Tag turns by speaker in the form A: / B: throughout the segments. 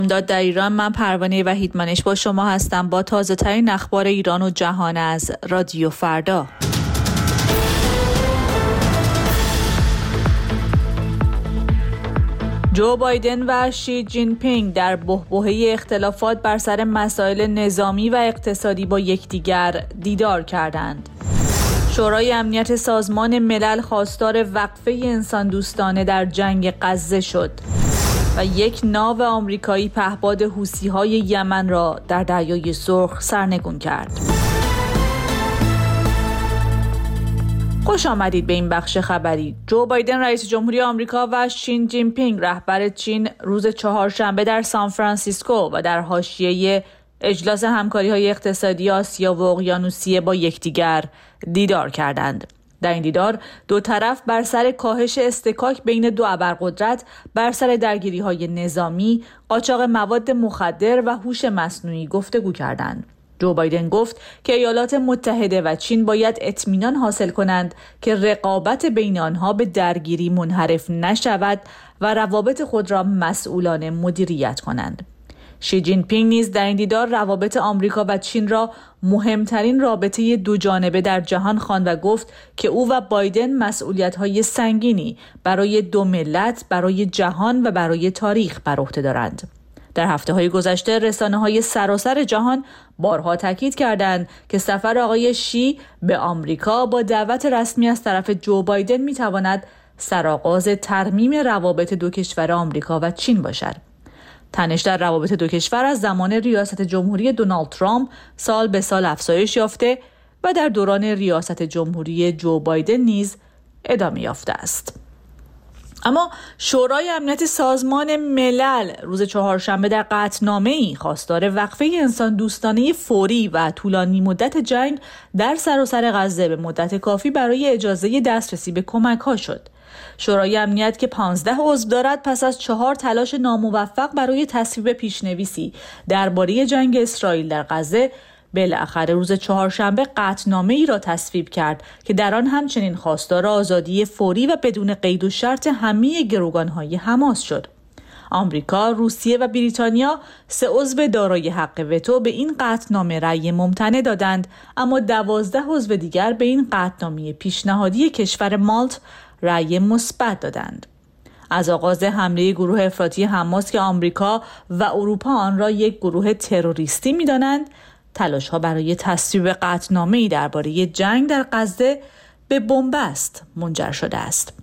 A: داد در ایران. من پروانه وحیدمنش با شما هستم با تازه ترین اخبار ایران و جهان از رادیو فردا. جو بایدن و شی جین پینگ در بحبوحه اختلافات بر سر مسائل نظامی و اقتصادی با یکدیگر دیدار کردند. شورای امنیت سازمان ملل خواستار وقفه انسان دوستانه در جنگ غزه شد و یک ناو آمریکایی پهپاد حوثی‌های یمن را در دریای سرخ سرنگون کرد. خوش آمدید به این بخش خبری. جو بایدن رئیس جمهوری آمریکا و شی جین پینگ رهبر چین روز چهارشنبه در سان فرانسیسکو و در حاشیه اجلاس همکاری‌های اقتصادی آسیا و اقیانوسیه با یکدیگر دیدار کردند. در این دیدار دو طرف بر سر کاهش اصطکاک بین دو ابرقدرت، بر سر درگیری‌های نظامی، قاچاق مواد مخدر و هوش مصنوعی گفتگو کردند. جو بایدن گفت که ایالات متحده و چین باید اطمینان حاصل کنند که رقابت بین آنها به درگیری منحرف نشود و روابط خود را مسئولانه مدیریت کنند. شی جین پینگ نیز در این دیدار روابط آمریکا و چین را مهمترین رابطه دو جانبه در جهان خواند و گفت که او و بایدن مسئولیت‌های سنگینی برای دو ملت، برای جهان و برای تاریخ بر عهده دارند. در هفته‌های گذشته رسانه‌های سراسر جهان بارها تاکید کردند که سفر آقای شی به آمریکا با دعوت رسمی از طرف جو بایدن می‌تواند سرآغاز ترمیم روابط دو کشور آمریکا و چین باشد. تنش در روابط دو کشور از زمان ریاست جمهوری دونالد ترامپ سال به سال افزایش یافته و در دوران ریاست جمهوری جو بایدن نیز ادامه یافته است. اما شورای امنیت سازمان ملل روز چهارشنبه در قطعنامه‌ای خواستار وقفه انسان دوستانه فوری و طولانی مدت جنگ در سراسر غزه به مدت کافی برای اجازه دسترسی به کمک‌ها شد. شورای امنیت که 15 عضو دارد پس از 4 تلاش ناموفق برای تصویب پیشنویسی درباره جنگ اسرائیل در غزه بالاخره روز چهارشنبه قطعنامه‌ای را تصویب کرد که در آن همچنین خواستار آزادی فوری و بدون قید و شرط همه گروگان‌های حماس شد. آمریکا، روسیه و بریتانیا 3 عضو دارای حق وتو به این قطعنامه رأی ممتنع دادند، اما 12 عضو دیگر به این قطعنامه پیشنهادی کشور مالت رأی مثبت دادند. از آغاز حمله گروه افراطی حماس که آمریکا و اروپا آن را یک گروه تروریستی می‌دانند، تلاش‌ها برای تصویب قطعنامه‌ای درباره جنگ در غزه به بنبست منجر شده است.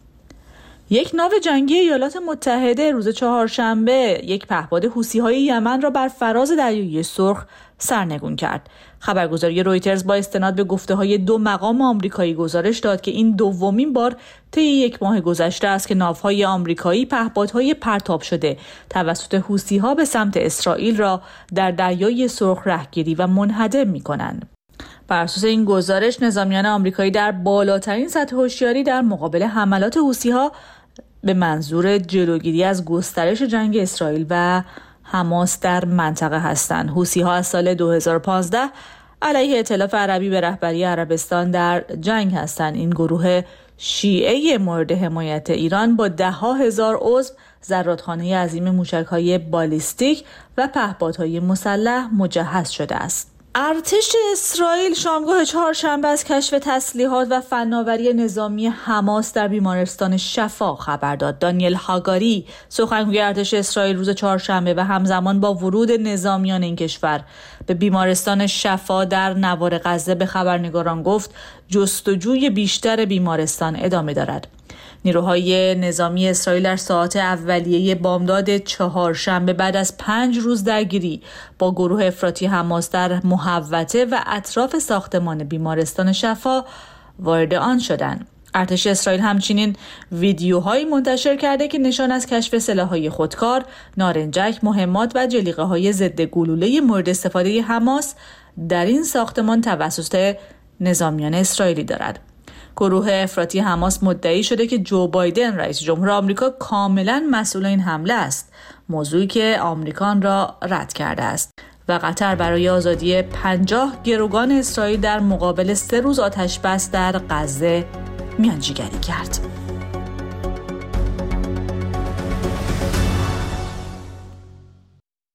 A: یک ناو جنگی ایالات متحده روز چهارشنبه یک پهپاد حوثی‌های یمن را بر فراز دریای سرخ سرنگون کرد. خبرگزاری رویترز با استناد به گفته‌های 2 مقام آمریکایی گزارش داد که این دومین بار طی 1 ماه گذشته است که ناوهای آمریکایی پهپادهای پرتاب شده توسط حوثی‌ها به سمت اسرائیل را در دریای سرخ رهگیری و منهدم می‌کنند. بر اساس این گزارش نظامیان آمریکایی در بالاترین سطح هوشیاری در مقابل حملات حوثی‌ها به منظور جلوگیری از گسترش جنگ اسرائیل و حماس در منطقه هستند. حوثی‌ها از سال 2015 علیه ائتلاف عربی به رهبری عربستان در جنگ هستند. این گروه شیعه مورد حمایت ایران با 10,000 عضو زرادخانه عظیم موشک‌های بالیستیک و پهپادهای مسلح مجهز شده است. ارتش اسرائیل شامگاه چهارشنبه از کشف تسلیحات و فناوری نظامی حماس در بیمارستان شفا خبر داد. دانیل هاگاری سخنگوی ارتش اسرائیل روز چهارشنبه و همزمان با ورود نظامیان این کشور به بیمارستان شفا در نوار غزه به خبرنگاران گفت جستجوی بیشتر بیمارستان ادامه دارد. نیروهای نظامی اسرائیل در ساعات اولیه بامداد چهارشنبه بعد از 5 روز درگیری با گروه افراطی حماس در محوطه و اطراف ساختمان بیمارستان شفا وارد آن شدند. ارتش اسرائیل همچنین ویدیوهایی منتشر کرده که نشان از کشف سلاح‌های خودکار، نارنجک، مهمات و جلیقه‌های ضد گلوله مورد استفاده حماس در این ساختمان توسط نظامیان اسرائیلی دارد. گروه افراطی حماس مدعی شده که جو بایدن رئیس جمهور آمریکا کاملا مسئول این حمله است، موضوعی که آمریکا آن را رد کرده است و قطر برای آزادی 50 گروگان اسرائیل در مقابل 3 روز آتش‌بس در غزه میانجیگری کرد.